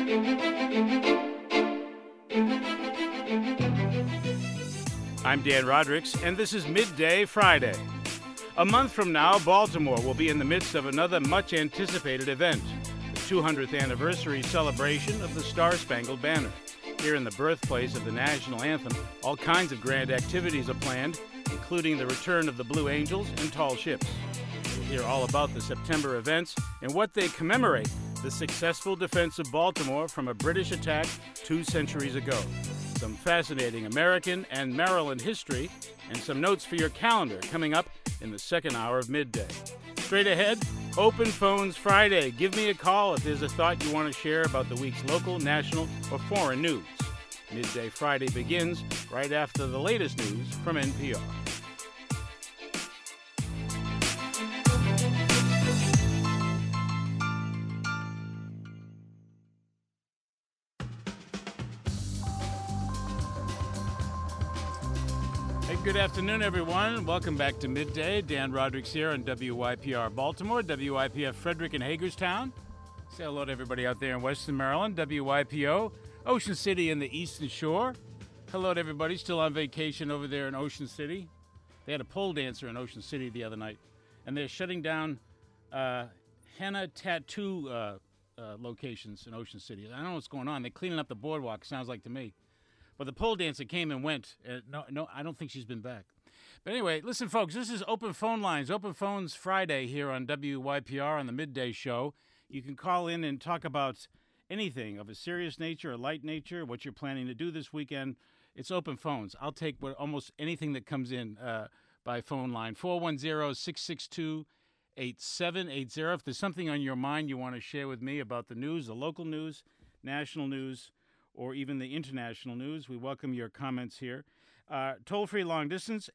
I'm Dan Rodricks, and this is Midday Friday. A month from now, Baltimore will be in the midst of another much-anticipated event, the 200th anniversary celebration of the Star-Spangled Banner. Here in the birthplace of the national anthem, all kinds of grand activities are planned, including the return of the Blue Angels and Tall Ships. We'll hear all about the September events and what they commemorate, the successful defense of Baltimore from a British attack 2 centuries ago. Some fascinating American and Maryland history, and some notes for your calendar coming up in the second hour of Midday. Straight ahead, Open Phones Friday. Give me a call if there's a thought you want to share about the week's local, national, or foreign news. Midday Friday begins right after the latest news from NPR. Good afternoon, everyone. Welcome back to Midday. Dan Rodricks here on WYPR Baltimore, WYPF Frederick and Hagerstown. Say hello to everybody out there in Western Maryland, WYPO, Ocean City and the Eastern Shore. Hello to everybody still on vacation over there in Ocean City. They had a pole dancer in Ocean City the other night, and they're shutting down henna tattoo locations in Ocean City. I don't know what's going on. They're cleaning up the boardwalk, sounds like to me. But the pole dancer came and went. No, I don't think she's been back. But anyway, listen, folks, this is Open Phone Lines, Open Phones Friday here on WYPR on the Midday Show. You can call in and talk about anything of a serious nature or light nature, what you're planning to do this weekend. It's Open Phones. I'll take almost anything that comes in by phone line, 410-662-8780. If there's something on your mind you want to share with me about the news, the local news, national news, or even the international news, we welcome your comments here. Toll-free long distance,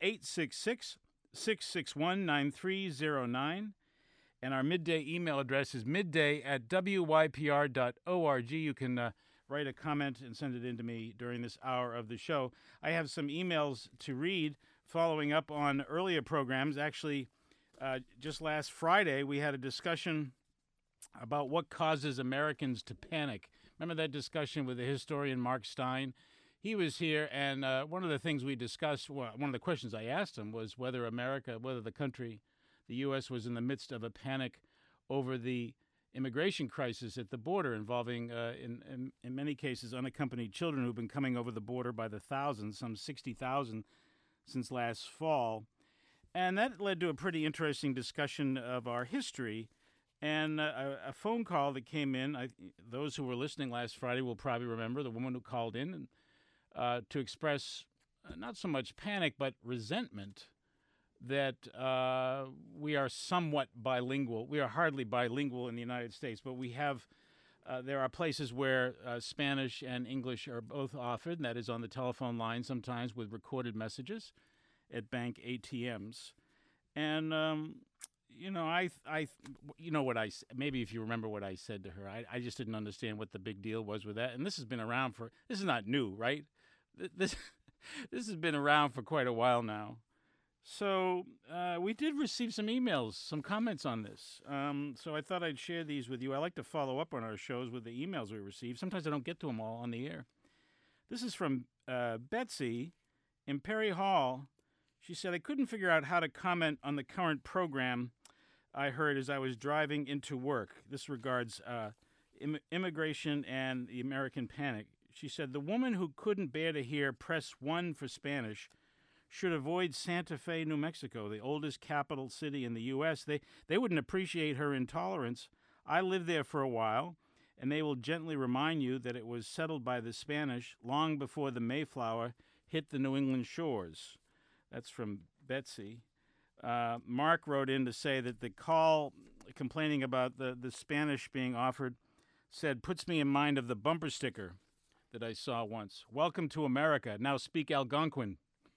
866-661-9309. And our midday email address is midday@wypr.org. You can write a comment and send it in to me during this hour of the show. I have some emails to read following up on earlier programs. Actually, just last Friday, we had a discussion about what causes Americans to panic. Remember that discussion with the historian Mark Stein? He was here, and one of the things we discussed, one of the questions I asked him was whether the country, the U.S., was in the midst of a panic over the immigration crisis at the border involving, in many cases, unaccompanied children who've been coming over the border by the thousands, some 60,000 since last fall. And that led to a pretty interesting discussion of our history. And a phone call that came in, those who were listening last Friday will probably remember the woman who called in to express not so much panic, but resentment that we are somewhat bilingual. We are hardly bilingual in the United States, but we have, there are places where Spanish and English are both offered, and that is on the telephone line sometimes with recorded messages at bank ATMs. And maybe if you remember what I said to her, I just didn't understand what the big deal was with that. And this has been around this is not new, right? This has been around for quite a while now. So we did receive some emails, some comments on this. So I thought I'd share these with you. I like to follow up on our shows with the emails we receive. Sometimes I don't get to them all on the air. This is from Betsy in Perry Hall. She said, I couldn't figure out how to comment on the current program I heard as I was driving into work. This regards immigration and the American panic. She said, the woman who couldn't bear to hear press 1 for Spanish should avoid Santa Fe, New Mexico, the oldest capital city in the U.S. They wouldn't appreciate her intolerance. I lived there for a while, and they will gently remind you that it was settled by the Spanish long before the Mayflower hit the New England shores. That's from Betsy. Mark wrote in to say that the call complaining about the Spanish being offered said, puts me in mind of the bumper sticker that I saw once. Welcome to America. Now speak Algonquin.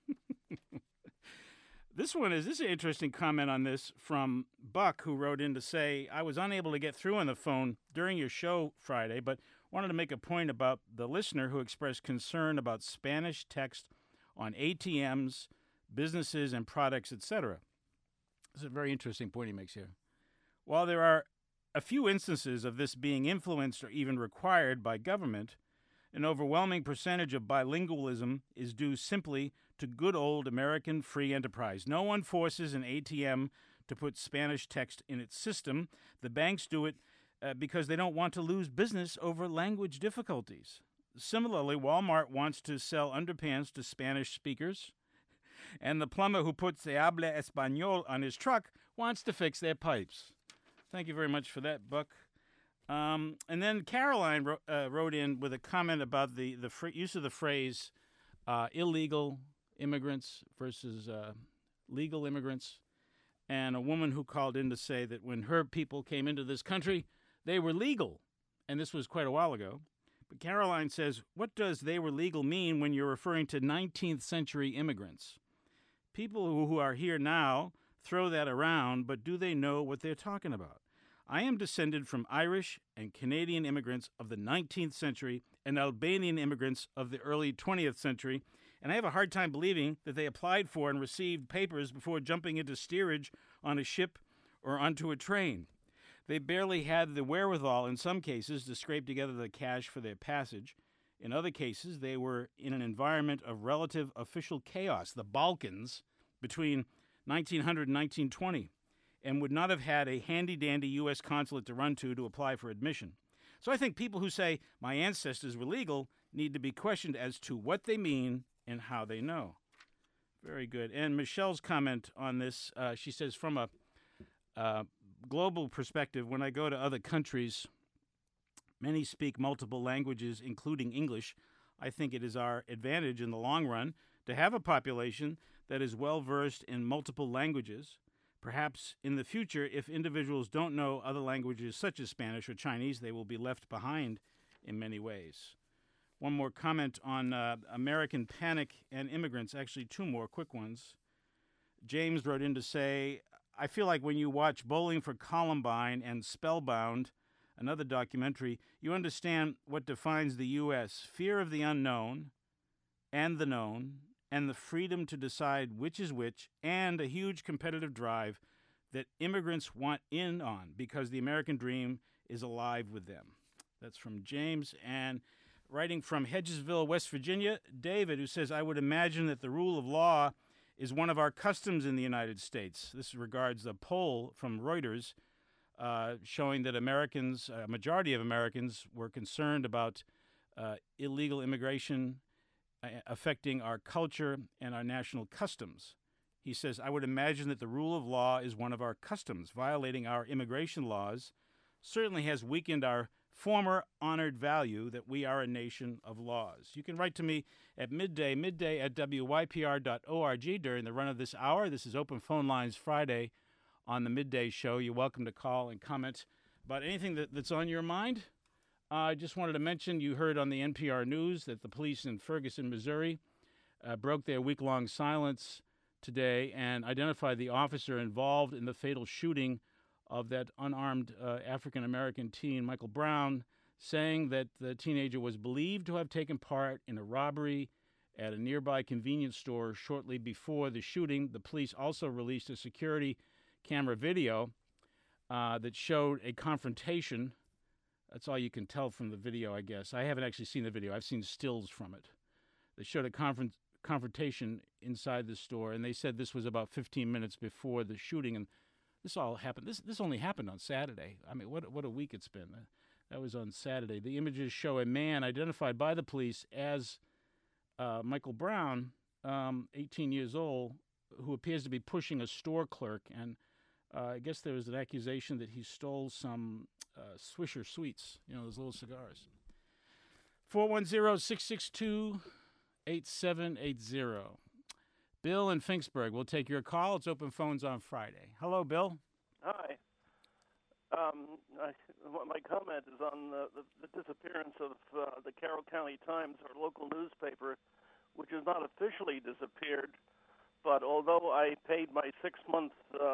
This is an interesting comment on this from Buck, who wrote in to say, I was unable to get through on the phone during your show Friday, but wanted to make a point about the listener who expressed concern about Spanish text on ATMs, businesses, and products, etc. This is a very interesting point he makes here. While there are a few instances of this being influenced or even required by government, an overwhelming percentage of bilingualism is due simply to good old American free enterprise. No one forces an ATM to put Spanish text in its system. The banks do it because they don't want to lose business over language difficulties. Similarly, Walmart wants to sell underpants to Spanish speakers, and the plumber who puts "Se habla español" on his truck wants to fix their pipes. Thank you very much for that, Buck. And then Caroline wrote in with a comment about the use of the phrase illegal immigrants versus legal immigrants, and a woman who called in to say that when her people came into this country, they were legal, and this was quite a while ago. But Caroline says, what does "they were legal" mean when you're referring to 19th century immigrants? People who are here now throw that around, but do they know what they're talking about? I am descended from Irish and Canadian immigrants of the 19th century and Albanian immigrants of the early 20th century, and I have a hard time believing that they applied for and received papers before jumping into steerage on a ship or onto a train. They barely had the wherewithal in some cases to scrape together the cash for their passage. In other cases, they were in an environment of relative official chaos, the Balkans, between 1900 and 1920, and would not have had a handy-dandy U.S. consulate to run to apply for admission. So I think people who say, my ancestors were legal, need to be questioned as to what they mean and how they know. Very good. And Michelle's comment on this, she says, from a global perspective, when I go to other countries, many speak multiple languages, including English. I think it is our advantage in the long run to have a population that is well-versed in multiple languages. Perhaps in the future, if individuals don't know other languages such as Spanish or Chinese, they will be left behind in many ways. One more comment on American panic and immigrants, actually two more quick ones. James wrote in to say, I feel like when you watch Bowling for Columbine and Spellbound, another documentary, you understand what defines the U.S. Fear of the unknown and the known, and the freedom to decide which is which, and a huge competitive drive that immigrants want in on because the American dream is alive with them. That's from James. And writing from Hedgesville, West Virginia, David, who says, I would imagine that the rule of law is one of our customs in the United States. This regards a poll from Reuters showing that Americans, a majority of Americans, were concerned about illegal immigration affecting our culture and our national customs. He says, I would imagine that the rule of law is one of our customs. Violating our immigration laws certainly has weakened our former honored value that we are a nation of laws. You can write to me at midday at wypr.org during the run of this hour. This is Open Phone Lines Friday on the Midday Show. You're welcome to call and comment about anything that's on your mind. I just wanted to mention, you heard on the NPR News that the police in Ferguson, Missouri, broke their week-long silence today and identified the officer involved in the fatal shooting of that unarmed African-American teen, Michael Brown, saying that the teenager was believed to have taken part in a robbery at a nearby convenience store shortly before the shooting. The police also released a security camera video that showed a confrontation. That's all you can tell from the video, I guess. I haven't actually seen the video. I've seen stills from it. They showed a confrontation inside the store, and they said this was about 15 minutes before the shooting, and this all happened. This only happened on Saturday. I mean, what a week it's been. That was on Saturday. The images show a man identified by the police as Michael Brown, 18 years old, who appears to be pushing a store clerk, and I guess there was an accusation that he stole some Swisher Sweets, those little cigars. 410-662-8780. Bill in Finksburg, we'll take your call. It's Open Phones on Friday. Hello, Bill. Hi. My comment is on the disappearance of the Carroll County Times, our local newspaper, which has not officially disappeared, but although I paid my 6-month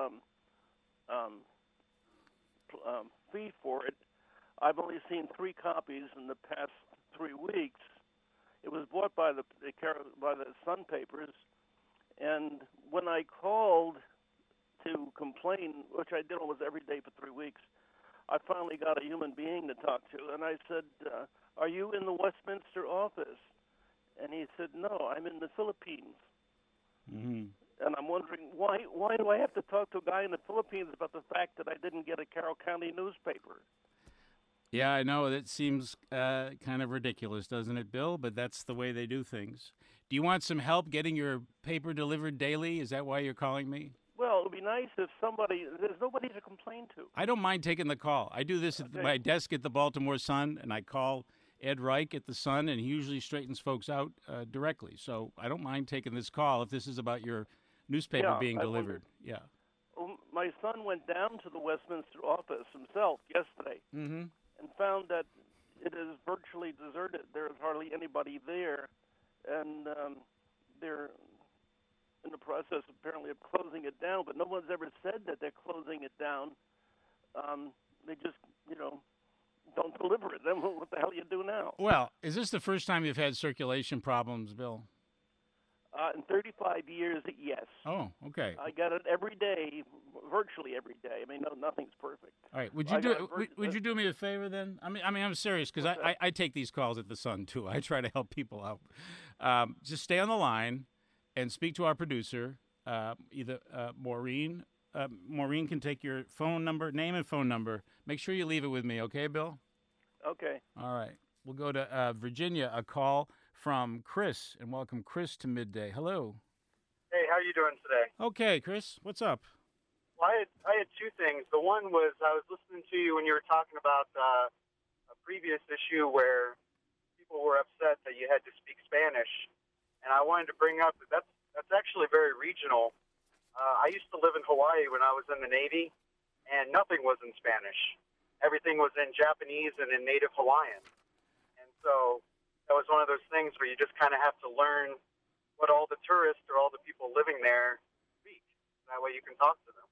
fee for it, I've only seen 3 copies in the past 3 weeks. It was bought by the Sun papers, and when I called to complain, which I did almost every day for 3 weeks, I finally got a human being to talk to, and I said, "Are you in the Westminster office?" And he said, "No, I'm in the Philippines." Mm-hmm. And I'm wondering why do I have to talk to a guy in the Philippines about the fact that I didn't get a Carroll County newspaper? Yeah, I know. That seems kind of ridiculous, doesn't it, Bill? But that's the way they do things. Do you want some help getting your paper delivered daily? Is that why you're calling me? Well, it would be nice if there's nobody to complain to. I don't mind taking the call. I do this at my desk at the Baltimore Sun, and I call Ed Reich at the Sun, and he usually straightens folks out directly. So I don't mind taking this call if this is about your newspaper being delivered. Yeah. Well, my son went down to the Westminster office himself yesterday Mm-hmm. and found that it is virtually deserted. There is hardly anybody there, and they're in the process, apparently, of closing it down. But no one's ever said that they're closing it down. They just, don't deliver it. Then what the hell do you do now? Well, is this the first time you've had circulation problems, Bill? In 35 years, yes. Oh, okay. I get it every day, virtually every day. I mean, nothing's perfect. All right. Would you do me a favor then? I mean, I'm serious because I take these calls at the Sun too. I try to help people out. Just stay on the line and speak to our producer, either Maureen. Maureen can take your phone number, name and phone number. Make sure you leave it with me, okay, Bill? Okay. All right. We'll go to Virginia. A call from Chris, and welcome Chris to Midday. Hello. Hey, how are you doing today? Okay, Chris. What's up? Well, I had two things. The one was I was listening to you when you were talking about a previous issue where people were upset that you had to speak Spanish, and I wanted to bring up that that's actually very regional. I used to live in Hawaii when I was in the Navy, and nothing was in Spanish. Everything was in Japanese and in Native Hawaiian. And so that was one of those things where you just kind of have to learn what all the tourists or all the people living there speak. That way you can talk to them.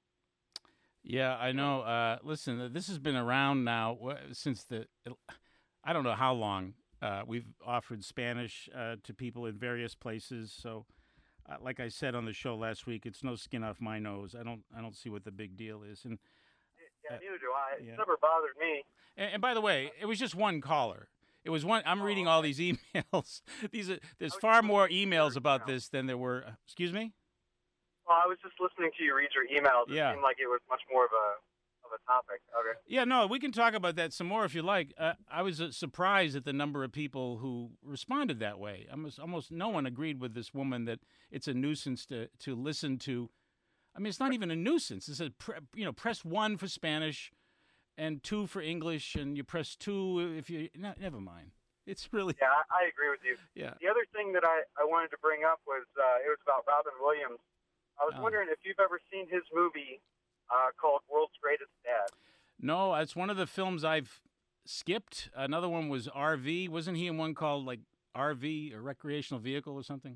Yeah, I know. Listen, this has been around now since I don't know how long. We've offered Spanish to people in various places. So, like I said on the show last week, it's no skin off my nose. I don't see what the big deal is. And neither do I. It's never bothered me. And by the way, it was just one caller. It was one. I'm reading all these emails. There's far more emails about this than there were. Excuse me? Well, I was just listening to you read your emails. It seemed like it was much more of a topic. Okay. Yeah, no, we can talk about that some more if you like. I was surprised at the number of people who responded that way. Almost no one agreed with this woman that it's a nuisance to listen to. I mean, it's not even a nuisance. It says, press 1 for Spanish and 2 for English, and you press 2 if you... No, never mind. It's really... Yeah, I agree with you. Yeah. The other thing that I wanted to bring up was it was about Robin Williams. I was wondering if you've ever seen his movie called World's Greatest Dad. No, it's one of the films I've skipped. Another one was RV. Wasn't he in one called, like, RV, or Recreational Vehicle or something?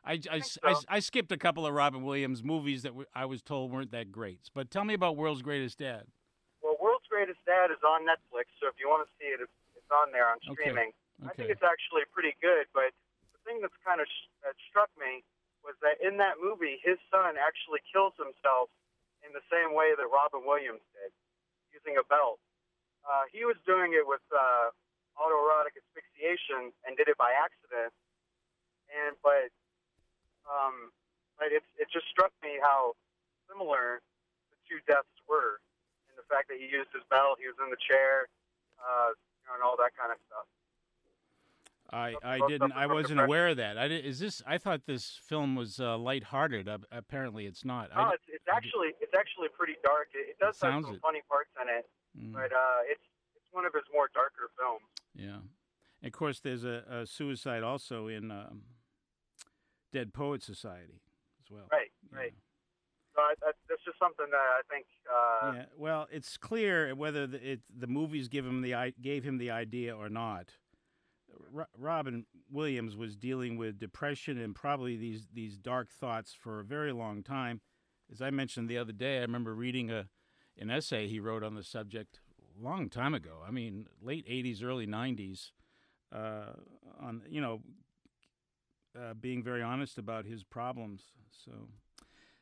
I skipped a couple of Robin Williams movies that I was told weren't that great. But tell me about World's Greatest Dad. Well, World's Greatest Dad is on Netflix, so if you want to see it, it's on there on streaming. Okay. I think it's actually pretty good, but the thing that's kind of that struck me was that in that movie, his son actually kills himself in the same way that Robin Williams did, using a belt. He was doing it with autoerotic asphyxiation and did it by accident, but it just struck me how similar the two deaths were, in the fact that he used his belt, he was in the chair, and all that kind of stuff. I wasn't aware of that. I thought this film was lighthearted. Apparently, it's not. No, it's actually pretty dark. It does have some funny parts in it, but it's one of his more darker films. Yeah, and of course, there's a suicide also in Dead Poets Society as well. Right. So that's just something that I think. Yeah. Well, it's clear whether the movies gave him the idea or not. Robin Williams was dealing with depression and probably these dark thoughts for a very long time. As I mentioned the other day, I remember reading an essay he wrote on the subject a long time ago. I mean, late 80s, early 90s, on being very honest about his problems. So,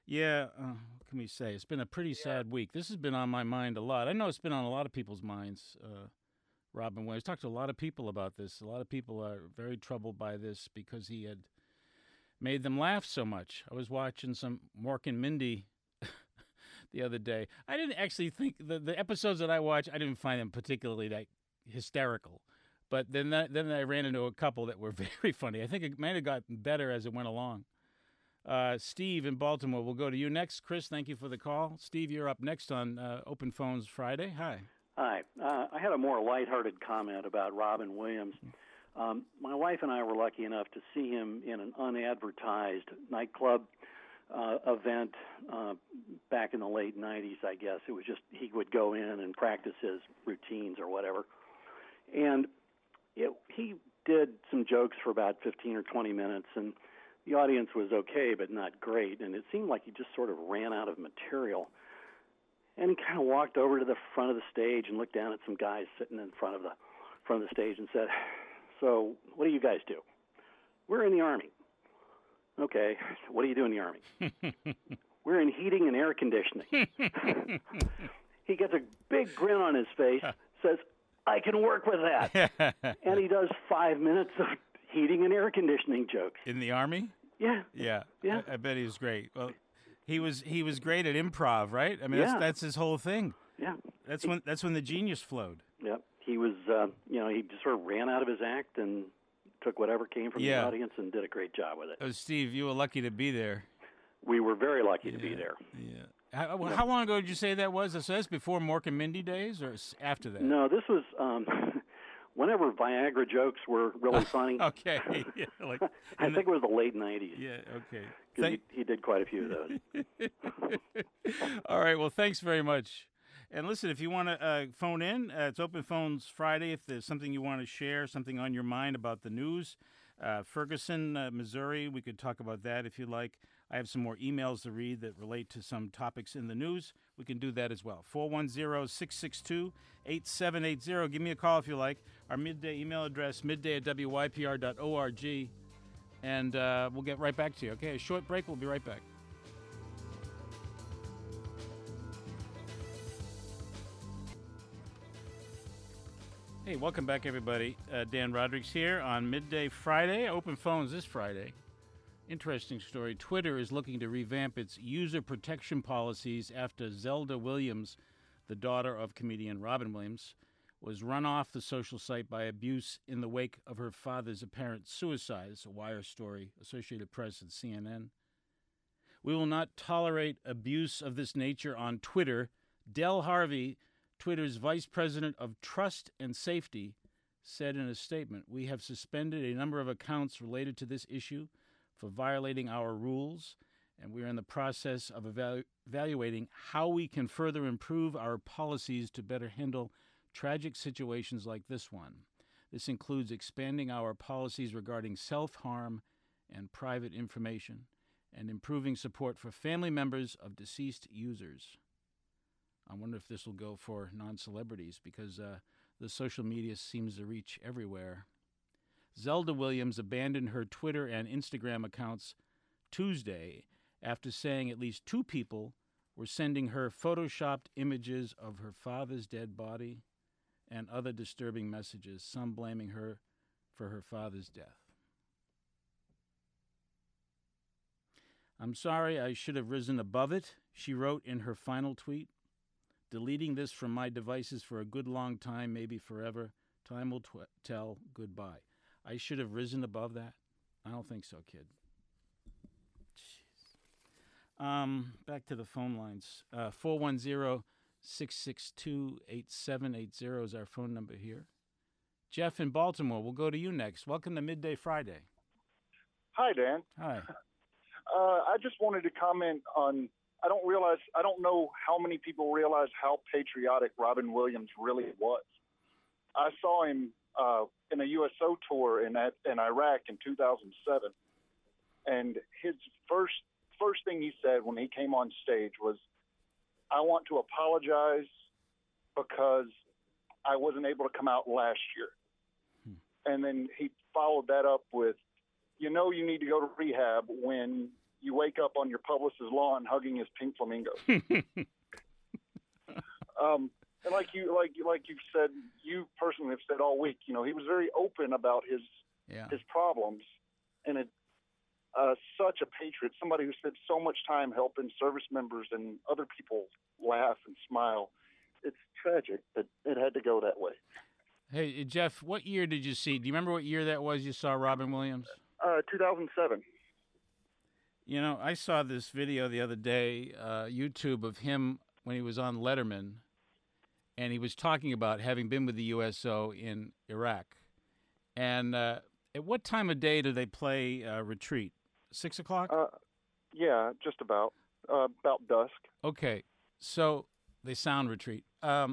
Yeah, what can we say? It's been a pretty sad week. This has been on my mind a lot. I know it's been on a lot of people's minds, Robin Williams. Talked to a lot of people about this. A lot of people are very troubled by this because he had made them laugh so much. I was watching some Mork and Mindy the other day. I didn't actually think the episodes that I watched, I didn't find them particularly that hysterical. But then I ran into a couple that were very funny. I think it might have gotten better as it went along. Steve in Baltimore, we'll go to you next. Chris, thank you for the call. Steve, you're up next on Open Phones Friday. Hi. Hi. I had a more lighthearted comment about Robin Williams. My wife and I were lucky enough to see him in an unadvertised nightclub event back in the late 90s, I guess. It was just he would go in and practice his routines or whatever. And he did some jokes for about 15 or 20 minutes, and the audience was okay, but not great. And it seemed like he just sort of ran out of material. And he kind of walked over to the front of the stage and looked down at some guys sitting in front of the stage and said, "So, what do you guys do?" "We're in the Army." "Okay, what do you do in the Army?" "We're in heating and air conditioning." He gets a big grin on his face, says, "I can work with that." And he does 5 minutes of heating and air conditioning jokes. In the Army? Yeah. Yeah. Yeah. I bet he was great. Well, he was great at improv, right? I mean, that's his whole thing. Yeah. That's when the genius flowed. Yep. He was, he just sort of ran out of his act and took whatever came from the audience and did a great job with it. Oh, Steve, you were lucky to be there. We were very lucky to be there. Yeah. How long ago did you say that was? So that's before Mork and Mindy days or after that? No, this was whenever Viagra jokes were really funny. Okay. Yeah, I think it was the late 90s. Yeah, okay. 'Cause he did quite a few of those. All right, well, thanks very much. And listen, if you want to phone in, it's Open Phones Friday. If there's something you want to share, something on your mind about the news, Ferguson, Missouri, we could talk about that if you'd like. I have some more emails to read that relate to some topics in the news. We can do that as well. 410-662-8780. Give me a call if you like. Our midday email address, midday@wypr.org. And we'll get right back to you. Okay, a short break. We'll be right back. Hey, welcome back, everybody. Dan Rodrigues here on Midday Friday. Open Phones this Friday. Interesting story. Twitter is looking to revamp its user protection policies after Zelda Williams, the daughter of comedian Robin Williams, was run off the social site by abuse in the wake of her father's apparent suicide. It's a Wire story, Associated Press and CNN. "We will not tolerate abuse of this nature on Twitter," Del Harvey, Twitter's vice president of trust and safety, said in a statement. "We have suspended a number of accounts related to this issue for violating our rules, and we are in the process of evaluating how we can further improve our policies to better handle tragic situations like this one. This includes expanding our policies regarding self-harm and private information, and improving support for family members of deceased users." I wonder if this will go for non-celebrities because the social media seems to reach everywhere. Zelda Williams abandoned her Twitter and Instagram accounts Tuesday after saying at least 2 people were sending her photoshopped images of her father's dead body and other disturbing messages, some blaming her for her father's death. "I'm sorry, I should have risen above it," she wrote in her final tweet. "Deleting this from my devices for a good long time, maybe forever. Time will tell. Goodbye." I should have risen above that? I don't think so, kid. Jeez. Back to the phone lines. 410-662-8780 is our phone number here. Jeff in Baltimore, we'll go to you next. Welcome to Midday Friday. Hi, Dan. Hi. I just wanted to comment on, I don't know how many people realize how patriotic Robin Williams really was. I saw him in a USO tour in Iraq in 2007, and his first thing he said when he came on stage was, "I want to apologize because I wasn't able to come out last year." And then he followed that up with, "You know you need to go to rehab when you wake up on your publicist's lawn hugging his pink flamingos. And like you've said, you personally have said all week, he was very open about his problems, and such a patriot, somebody who spent so much time helping service members and other people laugh and smile. It's tragic that it had to go that way. Hey, Jeff, what year did you see? Do you remember what year that was you saw Robin Williams? 2007. I saw this video the other day, YouTube, of him when he was on Letterman, and he was talking about having been with the USO in Iraq. And at what time of day do they play Retreat? 6 o'clock? Yeah, just about dusk. Okay, so they sound Retreat.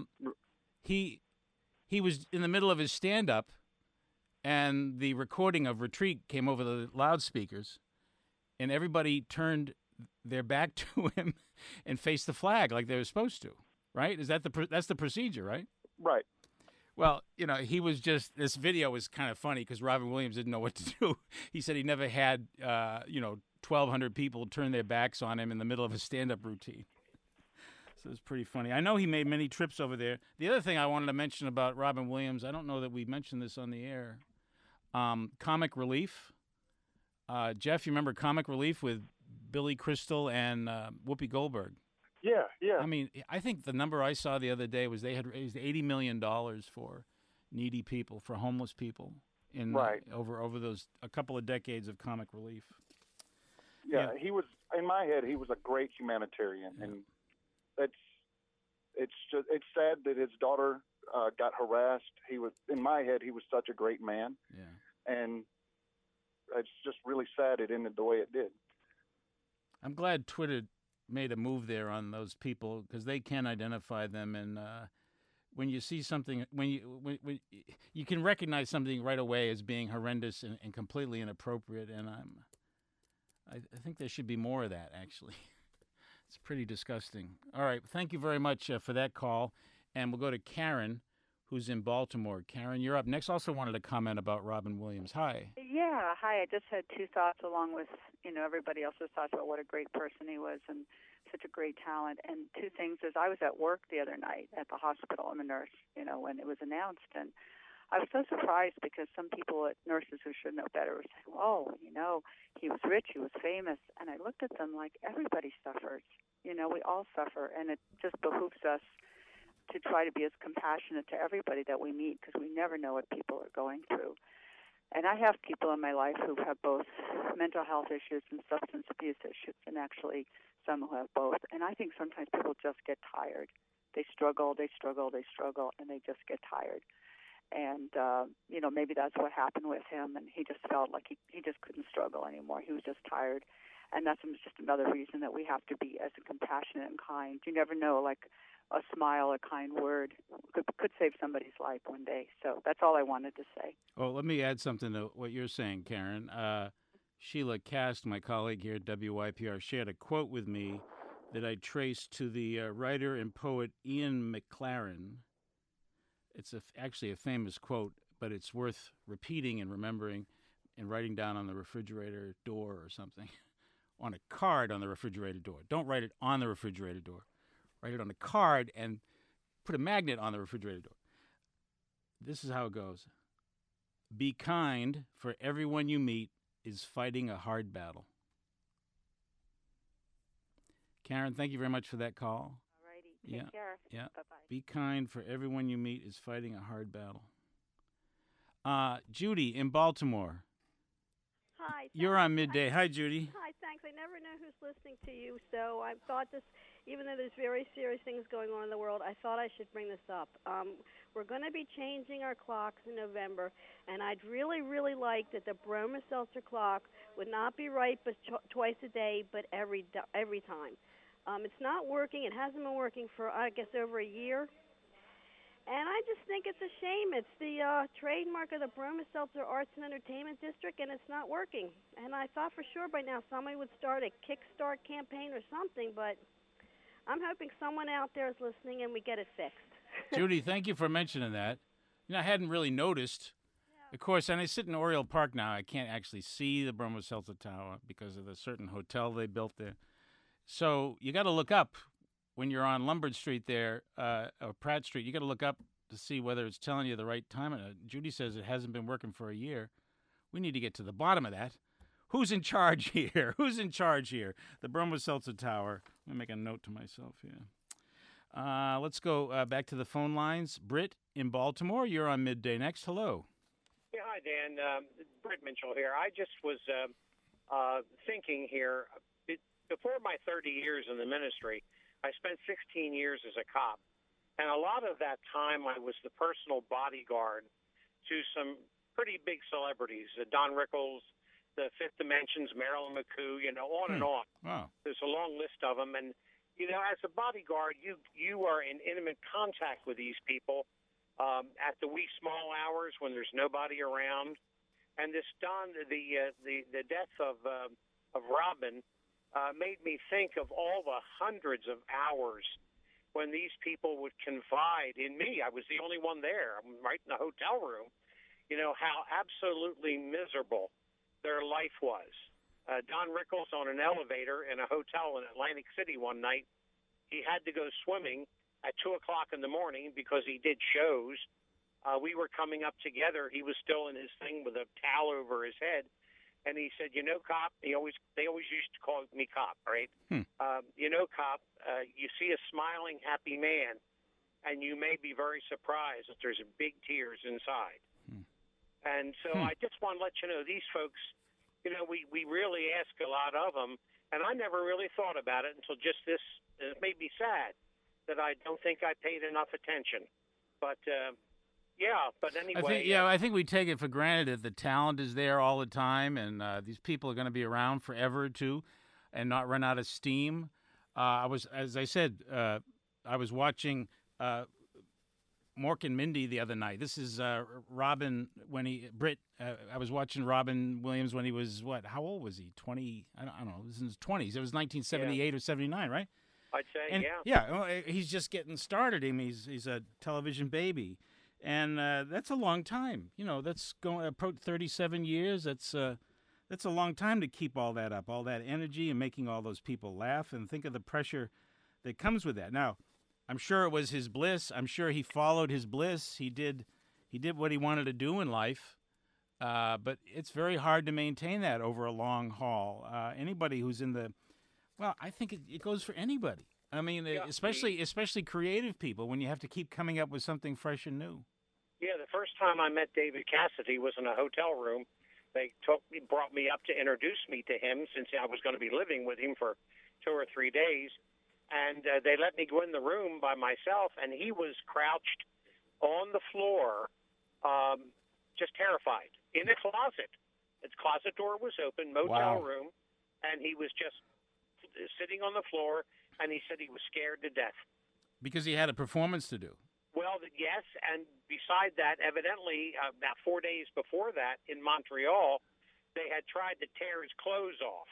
He was in the middle of his stand-up, and the recording of Retreat came over the loudspeakers, and everybody turned their back to him and faced the flag like they were supposed to, right? That's the procedure, right? Right. Well, he was just, this video was kind of funny because Robin Williams didn't know what to do. He said he never had, 1,200 people turn their backs on him in the middle of a stand-up routine. So it's pretty funny. I know he made many trips over there. The other thing I wanted to mention about Robin Williams, I don't know that we mentioned this on the air, Comic Relief. Jeff, you remember Comic Relief with Billy Crystal and Whoopi Goldberg? Yeah. I mean, I think the number I saw the other day was they had raised $80 million for needy people, for homeless people, over those a couple of decades of Comic Relief. Yeah, he was, in my head, he was a great humanitarian, and it's sad that his daughter got harassed. He was, in my head, he was such a great man. Yeah. And it's just really sad it ended the way it did. I'm glad Twitter made a move there on those people because they can identify them, and when you see something, when you can recognize something right away as being horrendous and completely inappropriate, and I think there should be more of that, actually. It's pretty disgusting. All right, thank you very much for that call, and we'll go to Karen, who's in Baltimore. Karen, you're up next. Also wanted to comment about Robin Williams. Hi. Yeah, hi. I just had two thoughts along with, everybody else's thoughts about what a great person he was and such a great talent. And two things is I was at work the other night at the hospital. I'm a nurse, when it was announced. And I was so surprised because some people, nurses who should know better, were saying, whoa, he was rich, he was famous. And I looked at them like everybody suffers. We all suffer. And it just behooves us to try to be as compassionate to everybody that we meet because we never know what people are going through. And I have people in my life who have both mental health issues and substance abuse issues, and actually some who have both. And I think sometimes people just get tired. They struggle, and they just get tired. And, maybe that's what happened with him, and he just felt like he just couldn't struggle anymore. He was just tired. And that's just another reason that we have to be as compassionate and kind. You never know, like a smile, a kind word could save somebody's life one day. So that's all I wanted to say. Well, let me add something to what you're saying, Karen. Sheila Cast, my colleague here at WYPR, shared a quote with me that I traced to the writer and poet Ian McLaren. It's actually a famous quote, but it's worth repeating and remembering and writing down on the refrigerator door or something. On a card on the refrigerator door. Don't write it on the refrigerator door. Write it on a card and put a magnet on the refrigerator door. This is how it goes. Be kind, for everyone you meet is fighting a hard battle. Karen, thank you very much for that call. All righty. Take care. Yeah. Bye-bye. Be kind, for everyone you meet is fighting a hard battle. Judy in Baltimore. Hi. You're on midday. Hi, Judy. Hi, thanks. I never know who's listening to you, so I thought this, even though there's very serious things going on in the world, I thought I should bring this up. We're going to be changing our clocks in November, and I'd really, really like that the Bromer Seltzer clock would not be right but twice a day, but every time. It's not working. It hasn't been working for, I guess, over a year. And I just think it's a shame. It's the trademark of the Bromer Seltzer Arts and Entertainment District, and it's not working. And I thought for sure by now somebody would start a Kickstart campaign or something, but I'm hoping someone out there is listening and we get it fixed. Judy, thank you for mentioning that. I hadn't really noticed. Of course, and I sit in Oriole Park now. I can't actually see the Bromo Seltzer Tower because of the certain hotel they built there. So you got to look up when you're on Lombard Street there, or Pratt Street. You got to look up to see whether it's telling you the right time. And Judy says it hasn't been working for a year. We need to get to the bottom of that. Who's in charge here? Who's in charge here? The Bromo Seltzer Tower. Let me make a note to myself here. Let's go back to the phone lines. Britt in Baltimore, you're on Midday Next. Hello. Yeah, hi, Dan. Britt Mitchell here. I just was thinking here, before my 30 years in the ministry, I spent 16 years as a cop. And a lot of that time I was the personal bodyguard to some pretty big celebrities, Don Rickles, the Fifth Dimensions, Marilyn McCoo, on and on. Wow. There's a long list of them. And, as a bodyguard, you are in intimate contact with these people at the wee small hours when there's nobody around. And this Don, the death of Robin made me think of all the hundreds of hours when these people would confide in me. I was the only one there. I'm right in the hotel room. How absolutely miserable their life was. Don Rickles on an elevator in a hotel in Atlantic City one night, he had to go swimming at 2 o'clock in the morning because he did shows. We were coming up together. He was still in his thing with a towel over his head. And he said, Cop, they always used to call me Cop, right? Cop, you see a smiling, happy man, and you may be very surprised that there's big tears inside. And so I just want to let you know, these folks, we really ask a lot of them, and I never really thought about it until just this. It made me sad that I don't think I paid enough attention. But, but anyway. I think we take it for granted that the talent is there all the time, and these people are going to be around forever, too, and not run out of steam. As I said, I was watching Mork and Mindy the other night. This is Robin I was watching Robin Williams when he was, how old was he? 20? I don't know. It was in his 20s. It was 1978 or 79, right? I'd say, and, yeah. He's just getting started. I mean, he's a television baby. And that's a long time. That's going approach 37 years. That's a long time to keep all that up, all that energy and making all those people laugh. And think of the pressure that comes with that. Now, I'm sure it was his bliss. I'm sure he followed his bliss. He did what he wanted to do in life. But it's very hard to maintain that over a long haul. Anybody who's I think it goes for anybody. I mean, especially creative people when you have to keep coming up with something fresh and new. Yeah, the first time I met David Cassidy was in a hotel room. They brought me up to introduce me to him since I was going to be living with him for 2 or 3 days. And they let me go in the room by myself, and he was crouched on the floor, just terrified, in a closet. His closet door was open, motel room, and he was just sitting on the floor, and he said he was scared to death. Because he had a performance to do. Well, yes, and beside that, evidently, about 4 days before that, in Montreal, they had tried to tear his clothes off.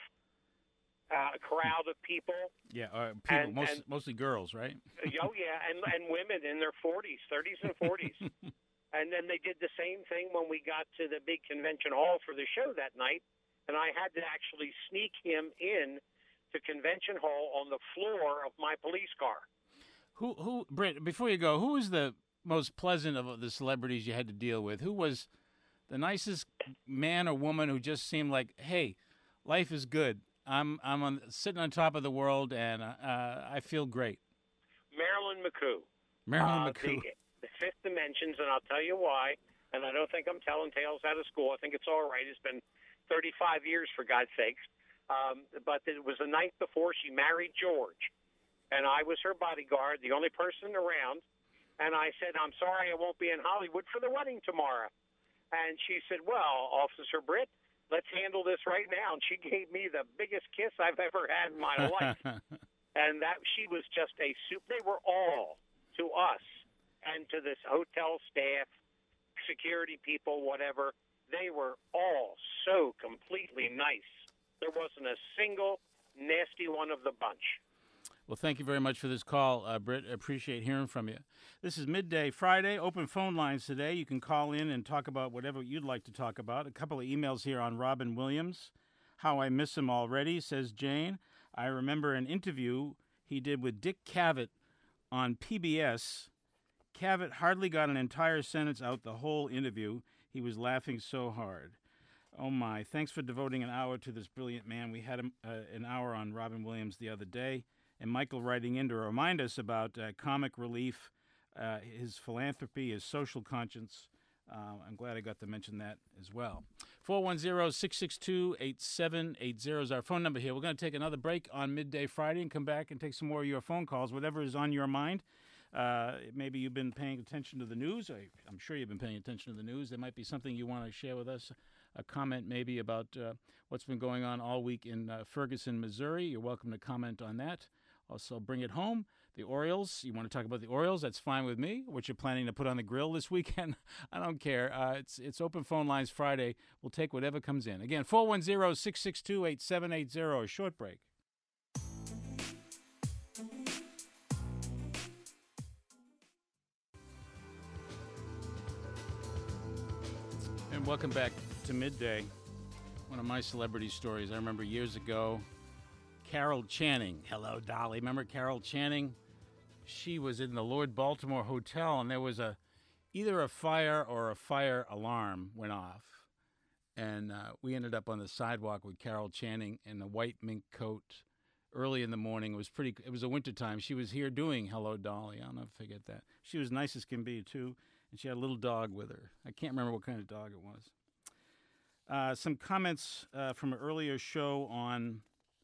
A crowd of people. Yeah, mostly girls, right? Oh, yeah, and women in their 40s, 30s and 40s. And then they did the same thing when we got to the big convention hall for the show that night, and I had to actually sneak him in to convention hall on the floor of my police car. Britt, before you go, who was the most pleasant of the celebrities you had to deal with? Who was the nicest man or woman who just seemed like, hey, life is good. I'm sitting on top of the world, and I feel great. Marilyn McCoo. Marilyn McCoo. The Fifth Dimensions, and I'll tell you why. And I don't think I'm telling tales out of school. I think it's all right. It's been 35 years, for God's sakes. But it was the night before she married George, and I was her bodyguard, the only person around. And I said, I'm sorry I won't be in Hollywood for the wedding tomorrow. And she said, well, Officer Britt, let's handle this right now. And she gave me the biggest kiss I've ever had in my life. And she was just a soup. They were all, to us and to this hotel staff, security people, whatever, they were all so completely nice. There wasn't a single nasty one of the bunch. Well, thank you very much for this call, Britt. Appreciate hearing from you. This is Midday Friday. Open phone lines today. You can call in and talk about whatever you'd like to talk about. A couple of emails here on Robin Williams. How I miss him already, says Jane. I remember an interview he did with Dick Cavett on PBS. Cavett hardly got an entire sentence out the whole interview. He was laughing so hard. Oh, my. Thanks for devoting an hour to this brilliant man. We had an hour on Robin Williams the other day. And Michael writing in to remind us about comic relief, his philanthropy, his social conscience. I'm glad I got to mention that as well. 410-662-8780 is our phone number here. We're going to take another break on Midday Friday and come back and take some more of your phone calls, whatever is on your mind. Maybe you've been paying attention to the news. I'm sure you've been paying attention to the news. There might be something you want to share with us, a comment maybe about what's been going on all week in Ferguson, Missouri. You're welcome to comment on that. Also, bring it home. The Orioles, you want to talk about the Orioles? That's fine with me. What you're planning to put on the grill this weekend? I don't care. It's open phone lines Friday. We'll take whatever comes in. Again, 410-662-8780. A short break. And welcome back to Midday. One of my celebrity stories. I remember years ago, Carol Channing. Hello, Dolly. Remember Carol Channing? She was in the Lord Baltimore Hotel, and there was either a fire or a fire alarm went off. And we ended up on the sidewalk with Carol Channing in a white mink coat early in the morning. It was a wintertime. She was here doing Hello, Dolly. I'll never forget that. She was nice as can be, too. And she had a little dog with her. I can't remember what kind of dog it was. Some comments from an earlier show on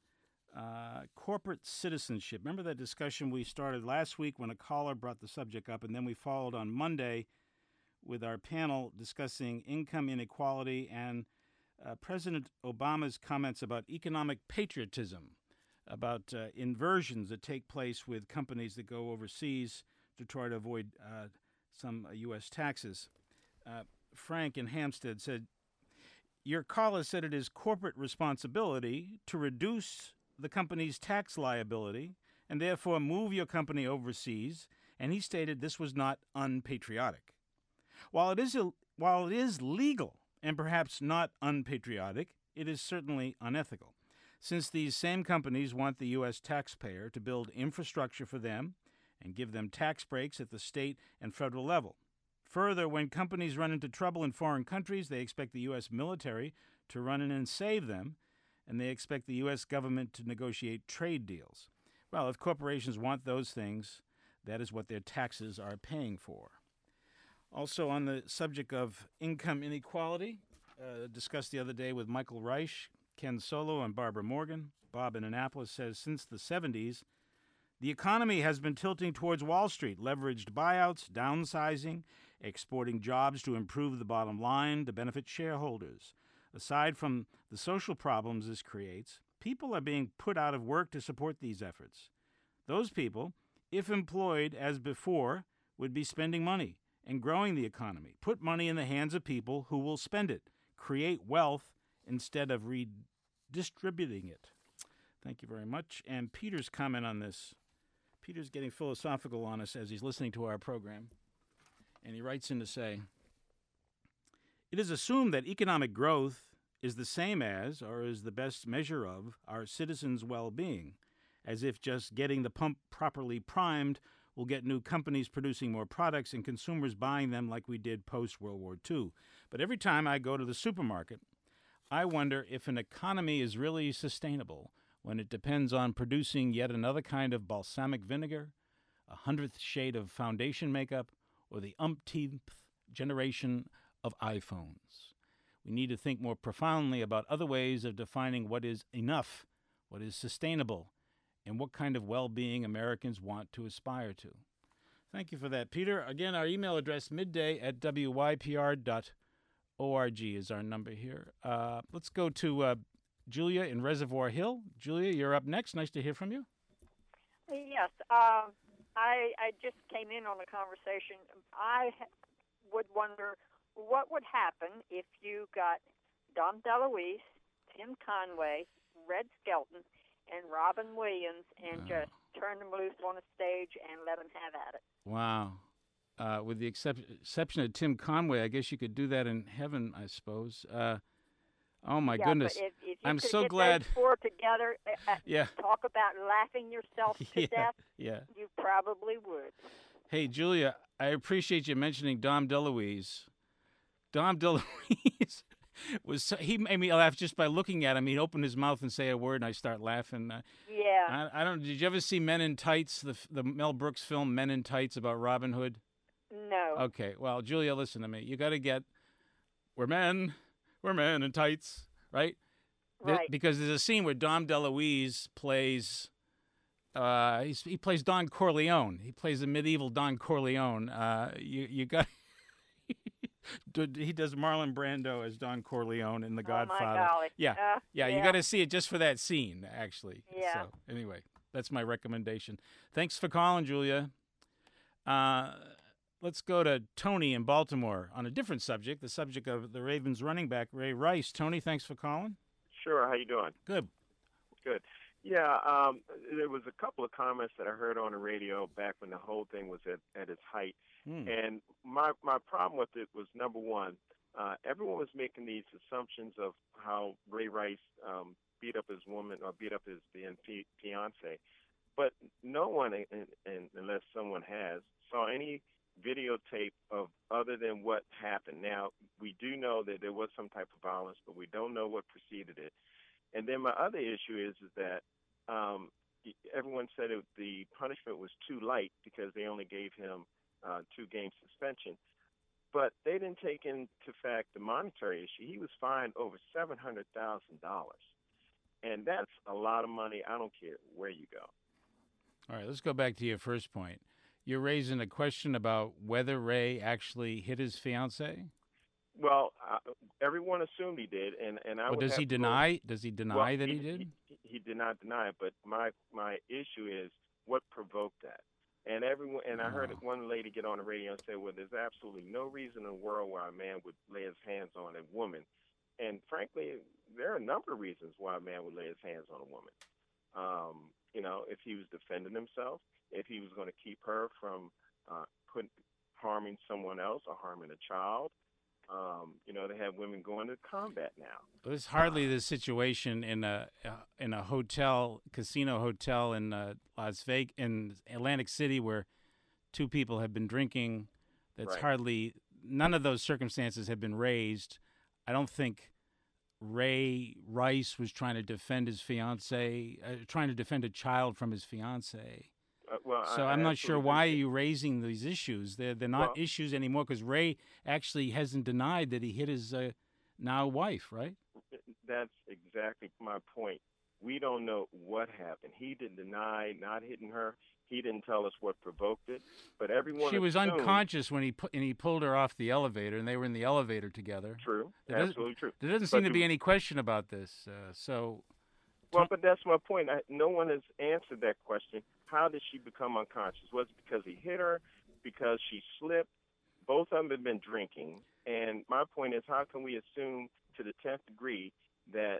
corporate citizenship. Remember that discussion we started last week when a caller brought the subject up, and then we followed on Monday with our panel discussing income inequality and President Obama's comments about economic patriotism, about inversions that take place with companies that go overseas to try to avoid some U.S. taxes. Frank in Hampstead said, your caller said it is corporate responsibility to reduce the company's tax liability and therefore move your company overseas, and he stated this was not unpatriotic. While it is legal and perhaps not unpatriotic, it is certainly unethical, since these same companies want the U.S. taxpayer to build infrastructure for them and give them tax breaks at the state and federal level. Further, when companies run into trouble in foreign countries, they expect the U.S. military to run in and save them, and they expect the U.S. government to negotiate trade deals. Well, if corporations want those things, that is what their taxes are paying for. Also, on the subject of income inequality, discussed the other day with Michael Reich, Ken Solo, and Barbara Morgan. Bob in Annapolis says, since the 70s, the economy has been tilting towards Wall Street, leveraged buyouts, downsizing, exporting jobs to improve the bottom line to benefit shareholders. Aside from the social problems this creates, people are being put out of work to support these efforts. Those people, if employed as before, would be spending money and growing the economy. Put money in the hands of people who will spend it. Create wealth instead of redistributing it. Thank you very much. And Peter's comment on this. Peter's getting philosophical on us as he's listening to our program. And he writes in to say, it is assumed that economic growth is the same as, or is the best measure of, our citizens' well-being, as if just getting the pump properly primed will get new companies producing more products and consumers buying them like we did post-World War II. But every time I go to the supermarket, I wonder if an economy is really sustainable when it depends on producing yet another kind of balsamic vinegar, a 100th shade of foundation makeup, or the umpteenth generation of iPhones. We need to think more profoundly about other ways of defining what is enough, what is sustainable, and what kind of well-being Americans want to aspire to. Thank you for that, Peter. Again, our email address, midday@wypr.org is our number here. Let's go to Julia in Reservoir Hill. Julia, you're up next. Nice to hear from you. Yes. I just came in on the conversation. I would wonder what would happen if you got Dom DeLuise, Tim Conway, Red Skelton, and Robin Williams and just turn them loose on a stage and let them have at it. Wow. With the exception of Tim Conway, I guess you could do that in heaven, I suppose. Oh, my goodness. But if you I'm could so get glad. those four together, Yeah. talk about laughing yourself to death, Yeah. you probably would. Hey, Julia, I appreciate you mentioning Dom DeLuise. Dom DeLuise he made me laugh just by looking at him. He'd open his mouth and say a word, and I start laughing. Yeah. I don't. Did you ever see Men in Tights, the Mel Brooks film Men in Tights about Robin Hood? No. Okay, well, Julia, listen to me. You got to get, we're men in tights, right? Right. Because there's a scene where Dom DeLuise plays, he plays Don Corleone. He plays the medieval Don Corleone. You got, he does Marlon Brando as Don Corleone in The Godfather. Oh, my golly. Yeah, yeah. you got to see it just for that scene, actually. Yeah. So, anyway, that's my recommendation. Thanks for calling, Julia. Let's go to Tony in Baltimore on a different subject, the subject of the Ravens running back, Ray Rice. Tony, thanks for calling. Sure. How you doing? Good. Good. Yeah, there was a couple of comments that I heard on the radio back when the whole thing was at its height. And my problem with it was, number one, everyone was making these assumptions of how Ray Rice beat up his woman or beat up his fiance. But no one, unless someone has, saw any videotape of other than what happened. Now, we do know that there was some type of violence, but we don't know what preceded it. And then my other issue is that everyone said the punishment was too light because they only gave him 2-game suspension. But they didn't take into fact the monetary issue. He was fined over $700,000. And that's a lot of money. I don't care where you go. All right, let's go back to your first point. You're raising a question about whether Ray actually hit his fiancée? Well, everyone assumed he did, and I. Well, does he deny? Does he deny that he did? He did not deny it, but my issue is what provoked that. And I heard one lady get on the radio and say, "Well, there's absolutely no reason in the world why a man would lay his hands on a woman." And frankly, there are a number of reasons why a man would lay his hands on a woman. If he was defending himself, if he was going to keep her from harming someone else or harming a child. They have women going to combat now. Well, it's hardly the situation in a casino hotel in Las Vegas, in Atlantic City, where 2 people have been drinking. That's Right. hardly, none of those circumstances have been raised. I don't think Ray Rice was trying to defend his fiance, trying to defend a child from his fiance. So I'm not sure why are you raising these issues. They're not issues anymore because Ray actually hasn't denied that he hit his now wife, right? That's exactly my point. We don't know what happened. He didn't deny not hitting her. He didn't tell us what provoked it. But everyone She was assumed, unconscious when he pulled her off the elevator, and they were in the elevator together. True, absolutely true. There doesn't seem to be any question about this. Well, but that's my point. No one has answered that question. How did she become unconscious? Was it because he hit her? Because she slipped? Both of them have been drinking. And my point is, how can we assume to the 10th degree that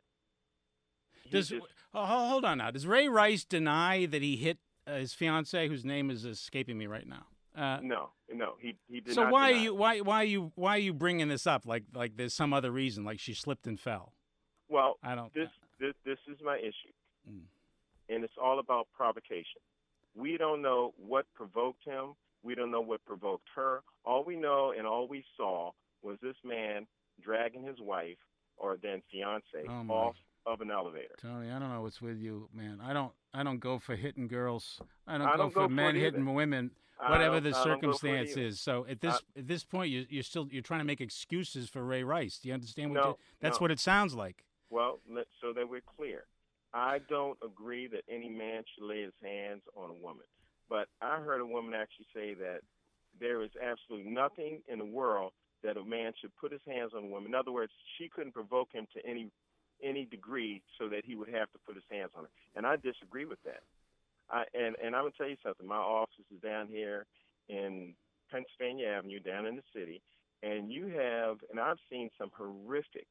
hold on now. Does Ray Rice deny that he hit his fiancée, whose name is escaping me right now? No, he did so not. So why are you bringing this up? Like there's some other reason, like she slipped and fell. Well, I don't. This is my issue, and it's all about provocation. We don't know what provoked him. We don't know what provoked her. All we know and all we saw was this man dragging his wife, or then fiance, off of an elevator. Tony, I don't know what's with you, man. I don't go for hitting girls. I don't go for men hitting women, whatever the circumstance is. So at this point, you're trying to make excuses for Ray Rice. Do you understand what that's what it sounds like? Well, so that we're clear, I don't agree that any man should lay his hands on a woman. But I heard a woman actually say that there is absolutely nothing in the world that a man should put his hands on a woman. In other words, she couldn't provoke him to any degree so that he would have to put his hands on her. And I disagree with that. And I'm going to tell you something. My office is down here in Pennsylvania Avenue, down in the city. And I've seen some horrific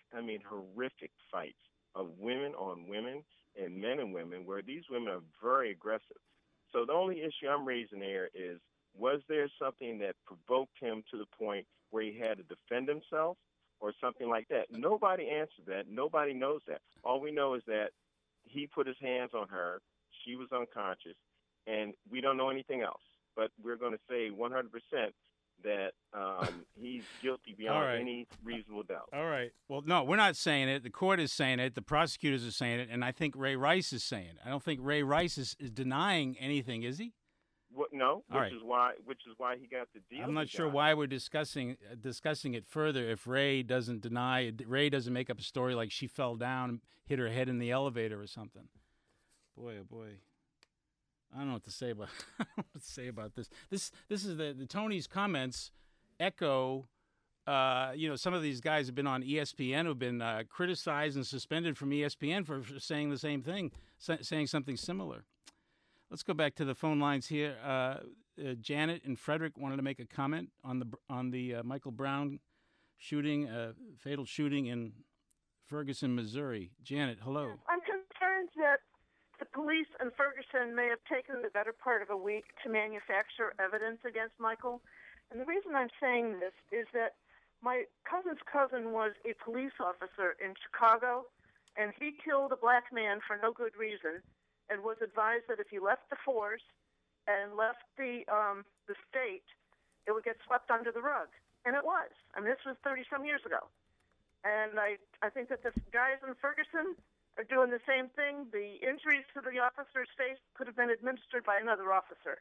fights of women on women and men and women where these women are very aggressive. So the only issue I'm raising there is, was there something that provoked him to the point where he had to defend himself or something like that? Nobody answered that. Nobody knows that. All we know is that he put his hands on her. She was unconscious, and we don't know anything else. But we're going to say 100% that he's guilty beyond any reasonable doubt. All right. Well, no, we're not saying it. The court is saying it. The prosecutors are saying it. And I think Ray Rice is saying it. I don't think Ray Rice is denying anything, is he? No, which is why he got the deal. I'm not sure why we're discussing it further. If Ray doesn't deny, Ray doesn't make up a story like she fell down and hit her head in the elevator or something. Boy, oh boy, I don't know what to say about this. This is the Tony's comments echo. Some of these guys have been on ESPN who've been criticized and suspended from ESPN for saying the same thing, saying something similar. Let's go back to the phone lines here. Janet and Frederick wanted to make a comment on the Michael Brown shooting, fatal shooting in Ferguson, Missouri. Janet, hello. I'm concerned that the police in Ferguson may have taken the better part of a week to manufacture evidence against Michael. And the reason I'm saying this is that my cousin's cousin was a police officer in Chicago, and he killed a black man for no good reason, and was advised that if he left the force and left the state, it would get swept under the rug. And it was. I mean, this was 30-some years ago. And I think that the guys in Ferguson are doing the same thing. The injuries to the officer's face could have been administered by another officer.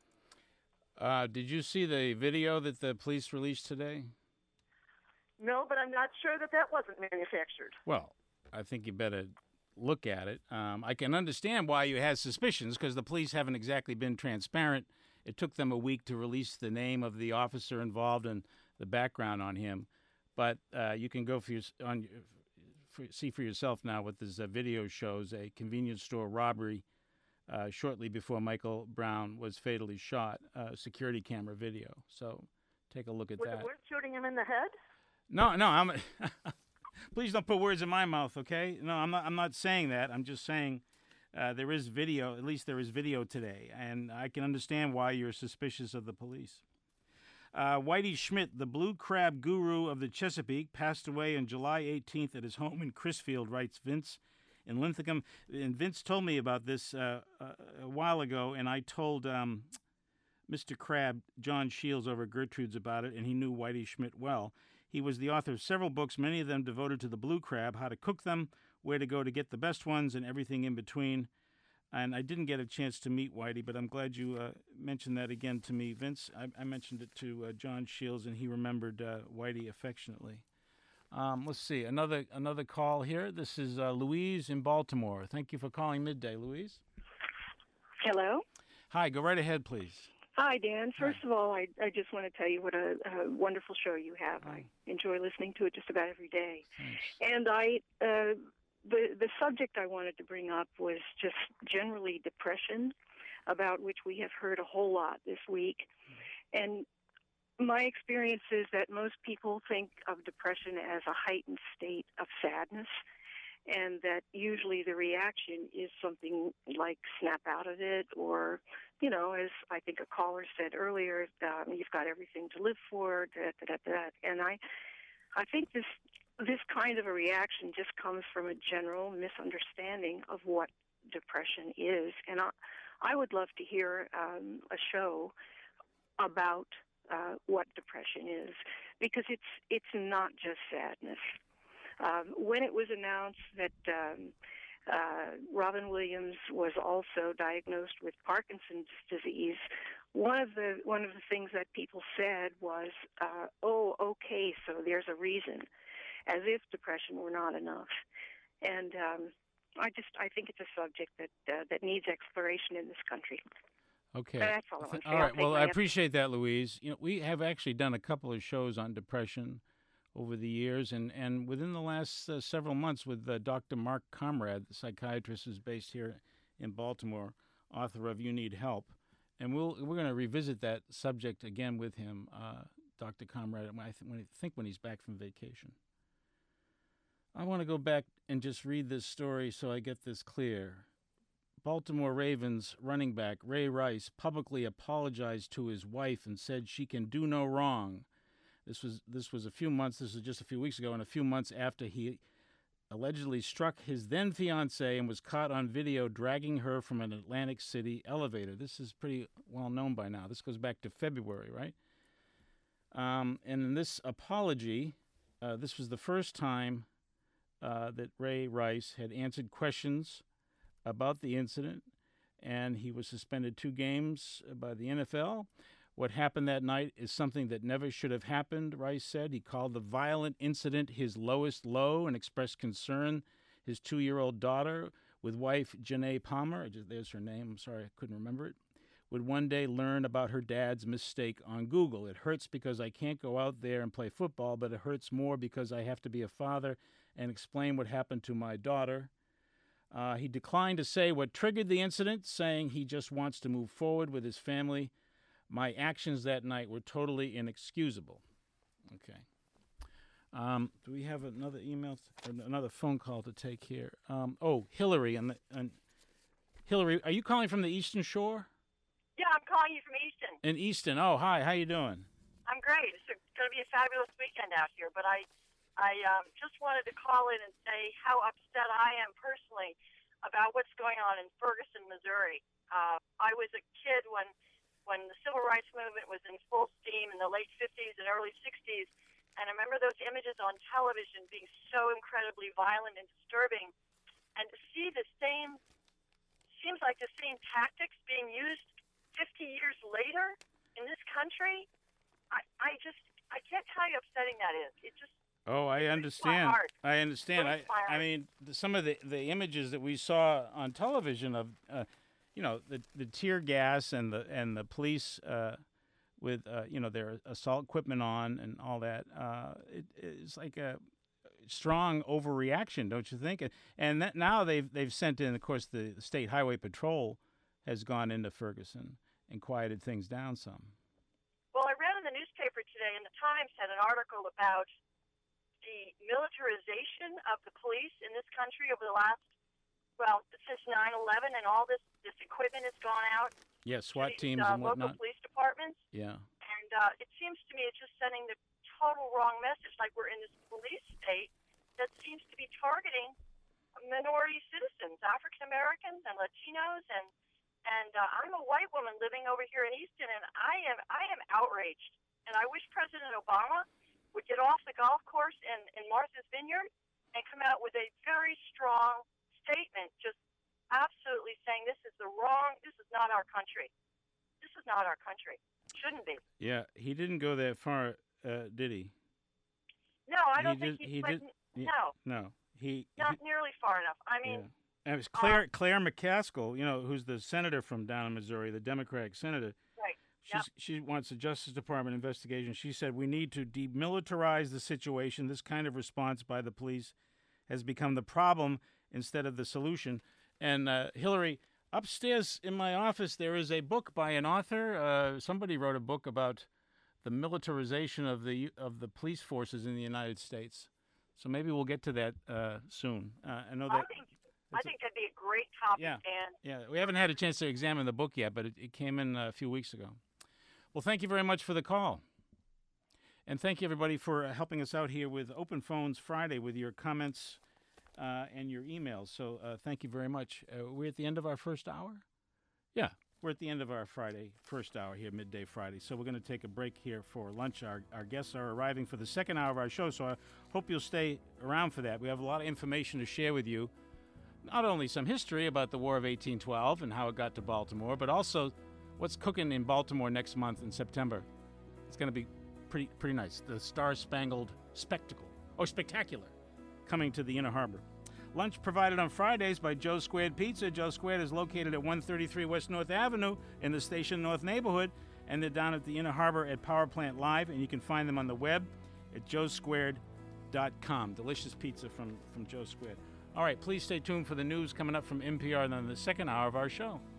Did you see the video that the police released today? No, but I'm not sure that wasn't manufactured. Well, I think you better look at it. I can understand why you had suspicions, because the police haven't exactly been transparent. It took them a week to release the name of the officer involved and the background on him. But you can go see for yourself now what this video shows: a convenience store robbery shortly before Michael Brown was fatally shot. Security camera video. So take a look at that. Was it shooting him in the head? No. Please don't put words in my mouth, okay? No, I'm not saying that. I'm just saying there is video. At least there is video today, and I can understand why you're suspicious of the police. Whitey Schmidt, the blue crab guru of the Chesapeake, passed away on July 18th at his home in Crisfield, writes Vince in Linthicum. And Vince told me about this a while ago, and I told Mr. Crab, John Shields, over at Gertrude's about it, and he knew Whitey Schmidt well. He was the author of several books, many of them devoted to the blue crab, how to cook them, where to go to get the best ones, and everything in between. And I didn't get a chance to meet Whitey, but I'm glad you mentioned that again to me, Vince. I mentioned it to John Shields, and he remembered Whitey affectionately. Let's see, another call here. This is Louise in Baltimore. Thank you for calling Midday, Louise. Hello. Hi, go right ahead, please. Hi, Dan. First of all, I just want to tell you what a wonderful show you have. I enjoy listening to it just about every day. Thanks. And the subject I wanted to bring up was just generally depression, about which we have heard a whole lot this week. And my experience is that most people think of depression as a heightened state of sadness, and that usually the reaction is something like snap out of it, or, as I think a caller said earlier, you've got everything to live for, and I think this kind of a reaction just comes from a general misunderstanding of what depression is. And I would love to hear a show about what depression is, because it's not just sadness. When it was announced that Robin Williams was also diagnosed with Parkinson's disease, one of the things that people said was, "Oh, okay, so there's a reason," as if depression were not enough. And I think it's a subject that needs exploration in this country. Okay. That's all I want to say. All right. Well, I appreciate that, Louise. We have actually done a couple of shows on depression over the years, and within the last several months with Dr. Mark Comrade, the psychiatrist who's based here in Baltimore, author of You Need Help. And we're going to revisit that subject again with him, Dr. Comrade, when he's back from vacation. I want to go back and just read this story so I get this clear. Baltimore Ravens running back Ray Rice publicly apologized to his wife and said she can do no wrong. This was just a few weeks ago, and a few months after he allegedly struck his then fiancée and was caught on video dragging her from an Atlantic City elevator. This is pretty well known by now. This goes back to February, right? And in this apology, this was the first time that Ray Rice had answered questions about the incident, and he was suspended 2 games by the NFL. What happened that night is something that never should have happened, Rice said. He called the violent incident his lowest low and expressed concern his 2-year-old daughter, with wife Janae Palmer, there's her name, I'm sorry I couldn't remember it, would one day learn about her dad's mistake on Google. It hurts because I can't go out there and play football, but it hurts more because I have to be a father and explain what happened to my daughter. He declined to say what triggered the incident, saying he just wants to move forward with his family. My actions that night were totally inexcusable. Okay. Do we have another email, another phone call to take here? Hillary. Hillary, are you calling from the Eastern Shore? Yeah, I'm calling you from Easton. In Easton. Oh, hi. How you doing? I'm great. It's going to be a fabulous weekend out here, but I just wanted to call in and say how upset I am personally about what's going on in Ferguson, Missouri. I was a kid when the civil rights movement was in full steam in the late 50s and early 60s, and I remember those images on television being so incredibly violent and disturbing, and to see seems like the same tactics being used 50 years later in this country, I can't tell you how upsetting that is. It just I understand. I understand. I mean, some of the images that we saw on television of, the tear gas and the police with their assault equipment on and all that. It's like a strong overreaction, don't you think? And that now they've sent in, of course, the State Highway Patrol has gone into Ferguson and quieted things down some. Well, I read in the newspaper today, and the Times had an article about the militarization of the police in this country over the last, since 9/11, and all this equipment has gone out. Yeah, SWAT teams and whatnot. Local police departments. Yeah. And it seems to me it's just sending the total wrong message, like we're in this police state that seems to be targeting minority citizens, African Americans and Latinos, and I'm a white woman living over here in Easton, and I am outraged. And I wish President Obama would get off the golf course in Martha's Vineyard and come out with a very strong statement, just absolutely saying this is not our country. This is not our country. Shouldn't be. Yeah, he didn't go that far, did he? No, I don't think he did. No. No. Not nearly far enough. I mean... Yeah. And it was Claire McCaskill, who's the senator from down in Missouri, the Democratic senator. Right. She wants a Justice Department investigation. She said, we need to demilitarize the situation. This kind of response by the police has become the problem instead of the solution. And Hillary, upstairs in my office, there is a book by an author. Somebody wrote a book about the militarization of the police forces in the United States. So maybe we'll get to that soon. I think that'd be a great topic, Dan. Yeah, we haven't had a chance to examine the book yet, but it came in a few weeks ago. Well, thank you very much for the call. And thank you, everybody, for helping us out here with Open Phones Friday with your comments and your emails. So thank you very much. We're at the end of our first hour? Yeah, we're at the end of our first hour here, Midday Friday. So we're going to take a break here for lunch. Our guests are arriving for the second hour of our show, so I hope you'll stay around for that. We have a lot of information to share with you. Not only some history about the War of 1812 and how it got to Baltimore, but also what's cooking in Baltimore next month in September. It's going to be pretty nice. The Star-Spangled Spectacular, coming to the Inner Harbor. Lunch provided on Fridays by Joe Squared Pizza. Joe Squared is located at 133 West North Avenue in the Station North neighborhood, and they're down at the Inner Harbor at Power Plant Live, and you can find them on the web at joesquared.com. Delicious pizza from Joe Squared. All right, please stay tuned for the news coming up from NPR in the second hour of our show.